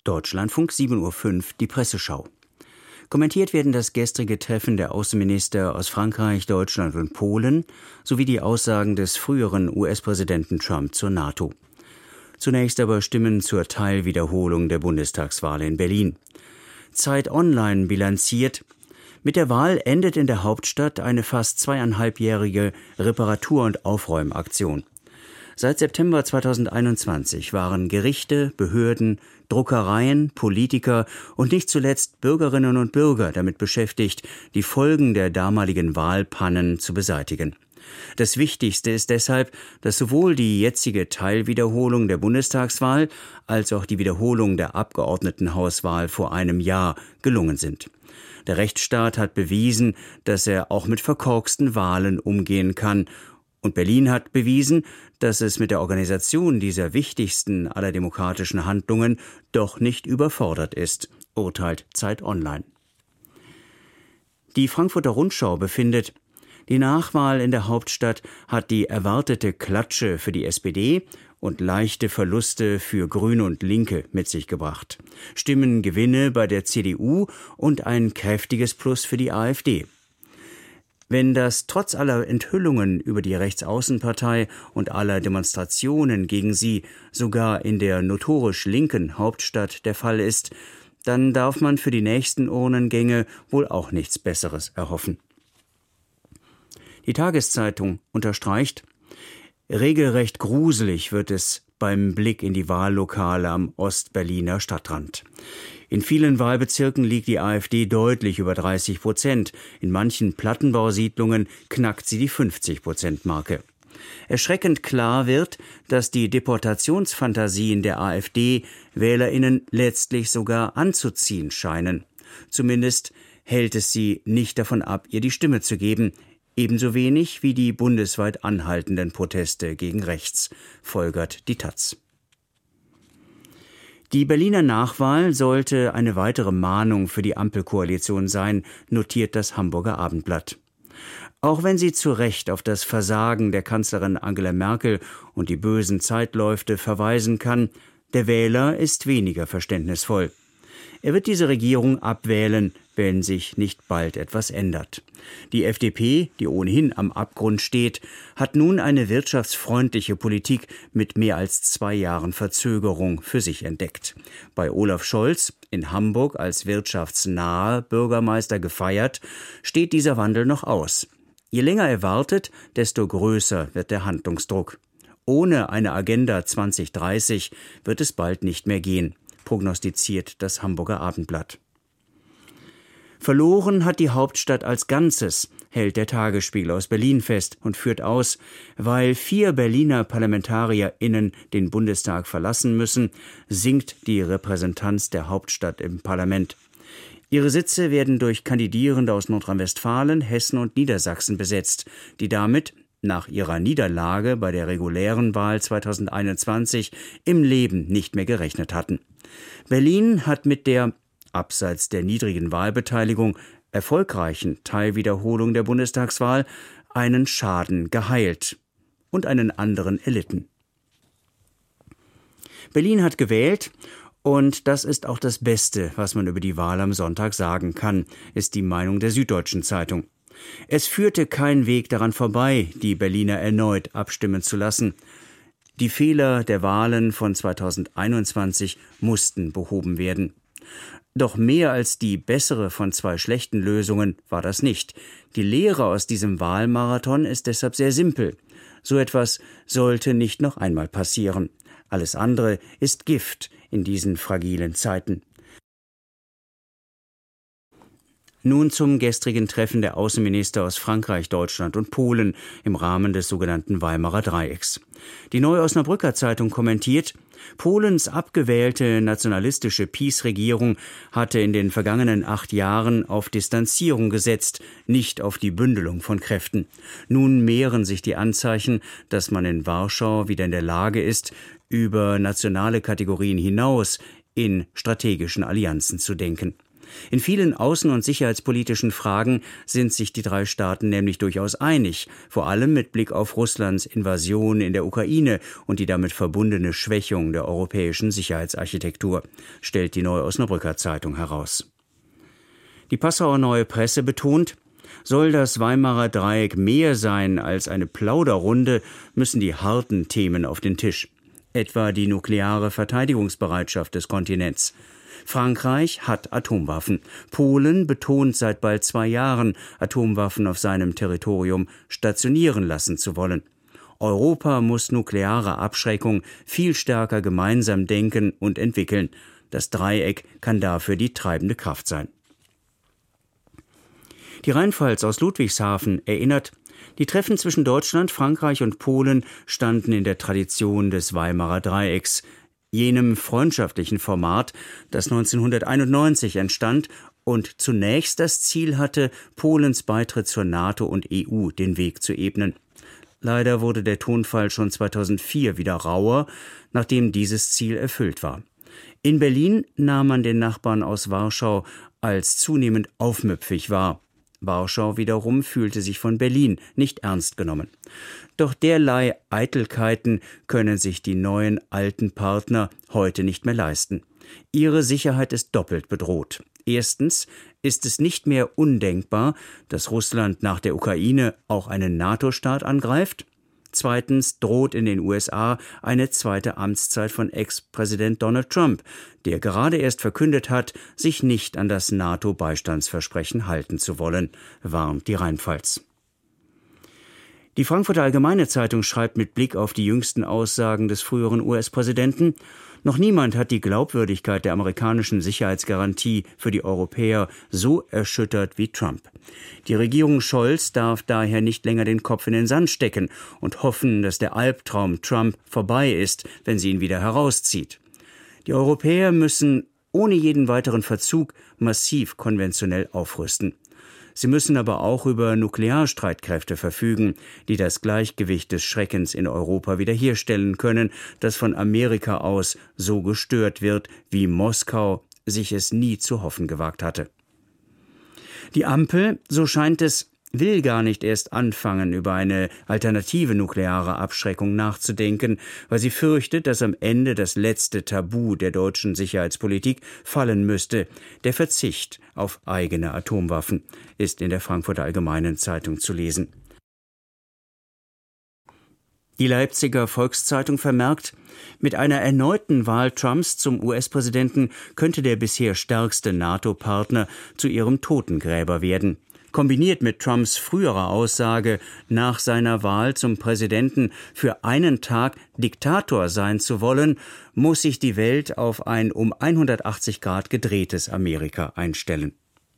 Deutschlandfunk 7:05 Uhr, die Presseschau. Kommentiert werden das gestrige Treffen der Außenminister aus Frankreich, Deutschland und Polen sowie die Aussagen des früheren US-Präsidenten Trump zur NATO. Zunächst aber Stimmen zur Teilwiederholung der Bundestagswahl in Berlin. Zeit Online bilanziert: Mit der Wahl endet in der Hauptstadt eine fast 2,5-jährige Reparatur- und Aufräumaktion. Seit September 2021 waren Gerichte, Behörden, Druckereien, Politiker und nicht zuletzt Bürgerinnen und Bürger damit beschäftigt, die Folgen der damaligen Wahlpannen zu beseitigen. Das Wichtigste ist deshalb, dass sowohl die jetzige Teilwiederholung der Bundestagswahl als auch die Wiederholung der Abgeordnetenhauswahl vor einem Jahr gelungen sind. Der Rechtsstaat hat bewiesen, dass er auch mit verkorksten Wahlen umgehen kann. Und Berlin hat bewiesen, dass es mit der Organisation dieser wichtigsten aller demokratischen Handlungen doch nicht überfordert ist, urteilt Zeit Online. Die Frankfurter Rundschau befindet: Die Nachwahl in der Hauptstadt hat die erwartete Klatsche für die SPD und leichte Verluste für Grüne und Linke mit sich gebracht. Stimmengewinne bei der CDU und ein kräftiges Plus für die AfD. Wenn das trotz aller Enthüllungen über die Rechtsaußenpartei und aller Demonstrationen gegen sie sogar in der notorisch linken Hauptstadt der Fall ist, dann darf man für die nächsten Urnengänge wohl auch nichts Besseres erhoffen. Die Tageszeitung unterstreicht: Regelrecht gruselig wird es beim Blick in die Wahllokale am Ostberliner Stadtrand. In vielen Wahlbezirken liegt die AfD deutlich über 30%. In manchen Plattenbausiedlungen knackt sie die 50%-Marke. Erschreckend klar wird, dass die Deportationsfantasien der AfD WählerInnen letztlich sogar anzuziehen scheinen. Zumindest hält es sie nicht davon ab, ihr die Stimme zu geben. Ebenso wenig wie die bundesweit anhaltenden Proteste gegen rechts, folgert die taz. Die Berliner Nachwahl sollte eine weitere Mahnung für die Ampelkoalition sein, notiert das Hamburger Abendblatt. Auch wenn sie zu Recht auf das Versagen der Kanzlerin Angela Merkel und die bösen Zeitläufte verweisen kann, der Wähler ist weniger verständnisvoll. Er wird diese Regierung abwählen, wenn sich nicht bald etwas ändert. Die FDP, die ohnehin am Abgrund steht, hat nun eine wirtschaftsfreundliche Politik mit mehr als 2 Jahren Verzögerung für sich entdeckt. Bei Olaf Scholz, in Hamburg als wirtschaftsnaher Bürgermeister gefeiert, steht dieser Wandel noch aus. Je länger er wartet, desto größer wird der Handlungsdruck. Ohne eine Agenda 2030 wird es bald nicht mehr gehen, prognostiziert das Hamburger Abendblatt. Verloren hat die Hauptstadt als Ganzes, hält der Tagesspiegel aus Berlin fest und führt aus: Weil 4 Berliner ParlamentarierInnen den Bundestag verlassen müssen, sinkt die Repräsentanz der Hauptstadt im Parlament. Ihre Sitze werden durch Kandidierende aus Nordrhein-Westfalen, Hessen und Niedersachsen besetzt, die damit nach ihrer Niederlage bei der regulären Wahl 2021 im Leben nicht mehr gerechnet hatten. Berlin hat mit der, abseits der niedrigen Wahlbeteiligung, erfolgreichen Teilwiederholung der Bundestagswahl einen Schaden geheilt und einen anderen erlitten. Berlin hat gewählt, und das ist auch das Beste, was man über die Wahl am Sonntag sagen kann, ist die Meinung der Süddeutschen Zeitung. Es führte kein Weg daran vorbei, die Berliner erneut abstimmen zu lassen. Die Fehler der Wahlen von 2021 mussten behoben werden. Doch mehr als die bessere von 2 schlechten Lösungen war das nicht. Die Lehre aus diesem Wahlmarathon ist deshalb sehr simpel. So etwas sollte nicht noch einmal passieren. Alles andere ist Gift in diesen fragilen Zeiten. Nun zum gestrigen Treffen der Außenminister aus Frankreich, Deutschland und Polen im Rahmen des sogenannten Weimarer Dreiecks. Die Neue Osnabrücker Zeitung kommentiert: Polens abgewählte nationalistische PiS-Regierung hatte in den vergangenen 8 Jahren auf Distanzierung gesetzt, nicht auf die Bündelung von Kräften. Nun mehren sich die Anzeichen, dass man in Warschau wieder in der Lage ist, über nationale Kategorien hinaus in strategischen Allianzen zu denken. In vielen außen- und sicherheitspolitischen Fragen sind sich die drei Staaten nämlich durchaus einig, vor allem mit Blick auf Russlands Invasion in der Ukraine und die damit verbundene Schwächung der europäischen Sicherheitsarchitektur, stellt die Neue Osnabrücker Zeitung heraus. Die Passauer Neue Presse betont, soll das Weimarer Dreieck mehr sein als eine Plauderrunde, müssen die harten Themen auf den Tisch, etwa die nukleare Verteidigungsbereitschaft des Kontinents. Frankreich hat Atomwaffen. Polen betont seit bald 2 Jahren, Atomwaffen auf seinem Territorium stationieren lassen zu wollen. Europa muss nukleare Abschreckung viel stärker gemeinsam denken und entwickeln. Das Dreieck kann dafür die treibende Kraft sein. Die Rheinpfalz aus Ludwigshafen erinnert, die Treffen zwischen Deutschland, Frankreich und Polen standen in der Tradition des Weimarer Dreiecks, jenem freundschaftlichen Format, das 1991 entstand und zunächst das Ziel hatte, Polens Beitritt zur NATO und EU den Weg zu ebnen. Leider wurde der Tonfall schon 2004 wieder rauer, nachdem dieses Ziel erfüllt war. In Berlin nahm man den Nachbarn aus Warschau als zunehmend aufmüpfig wahr. Warschau wiederum fühlte sich von Berlin nicht ernst genommen. Doch derlei Eitelkeiten können sich die neuen alten Partner heute nicht mehr leisten. Ihre Sicherheit ist doppelt bedroht. Erstens ist es nicht mehr undenkbar, dass Russland nach der Ukraine auch einen NATO-Staat angreift. Zweitens droht in den USA eine zweite Amtszeit von Ex-Präsident Donald Trump, der gerade erst verkündet hat, sich nicht an das NATO-Beistandsversprechen halten zu wollen, warnt die Rheinpfalz. Die Frankfurter Allgemeine Zeitung schreibt mit Blick auf die jüngsten Aussagen des früheren US-Präsidenten, noch niemand hat die Glaubwürdigkeit der amerikanischen Sicherheitsgarantie für die Europäer so erschüttert wie Trump. Die Regierung Scholz darf daher nicht länger den Kopf in den Sand stecken und hoffen, dass der Albtraum Trump vorbei ist, wenn sie ihn wieder herauszieht. Die Europäer müssen ohne jeden weiteren Verzug massiv konventionell aufrüsten. Sie müssen aber auch über Nuklearstreitkräfte verfügen, die das Gleichgewicht des Schreckens in Europa wiederherstellen können, das von Amerika aus so gestört wird, wie Moskau sich es nie zu hoffen gewagt hatte. Die Ampel, so scheint es, will gar nicht erst anfangen, über eine alternative nukleare Abschreckung nachzudenken, weil sie fürchtet, dass am Ende das letzte Tabu der deutschen Sicherheitspolitik fallen müsste. Der Verzicht auf eigene Atomwaffen ist in der Frankfurter Allgemeinen Zeitung zu lesen. Die Leipziger Volkszeitung vermerkt, mit einer erneuten Wahl Trumps zum US-Präsidenten könnte der bisher stärkste NATO-Partner zu ihrem Totengräber werden. Kombiniert mit Trumps früherer Aussage, nach seiner Wahl zum Präsidenten für einen Tag Diktator sein zu wollen, muss sich die Welt auf ein um 180 Grad gedrehtes Amerika einstellen.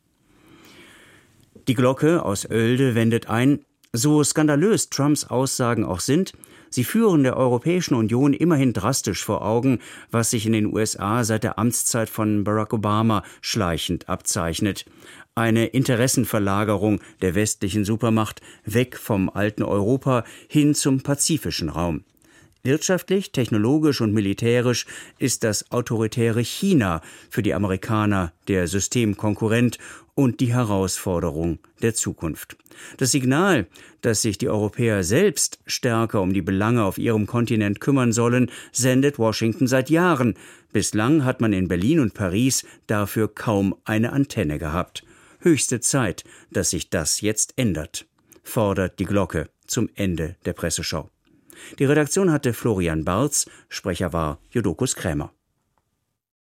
Die Glocke aus Oelde wendet ein, so skandalös Trumps Aussagen auch sind, sie führen der Europäischen Union immerhin drastisch vor Augen, was sich in den USA seit der Amtszeit von Barack Obama schleichend abzeichnet. Eine Interessenverlagerung der westlichen Supermacht weg vom alten Europa hin zum pazifischen Raum. Wirtschaftlich, technologisch und militärisch ist das autoritäre China für die Amerikaner der Systemkonkurrent und die Herausforderung der Zukunft. Das Signal, dass sich die Europäer selbst stärker um die Belange auf ihrem Kontinent kümmern sollen, sendet Washington seit Jahren. Bislang hat man in Berlin und Paris dafür kaum eine Antenne gehabt. Höchste Zeit, dass sich das jetzt ändert, fordert die Glocke zum Ende der Presseschau. Die Redaktion hatte Florian Barz, Sprecher war Jodokus Krämer.